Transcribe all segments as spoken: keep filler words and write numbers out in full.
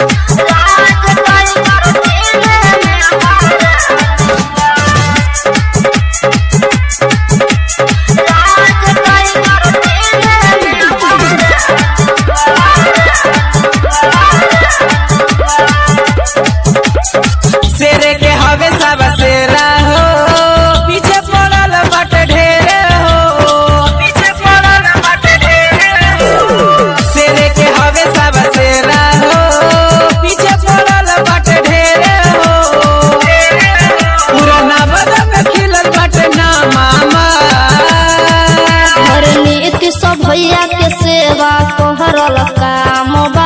शेरे के हवे सब शेरा हो, पीछे पड़ल बट ढेरे हो, पीछे पड़ल बट ढेरे हो। शेरे के हवे सब शेरा हो, पीछे पड़ल बट ढेरे हो। पुराना बदन में खिलल बट ना मामा, हर नीति सब भैया के सेवा कोहरल काम बा।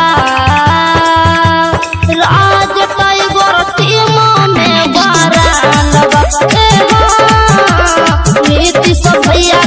राज टाइगर टीम में बारान बा। नीति सब भैया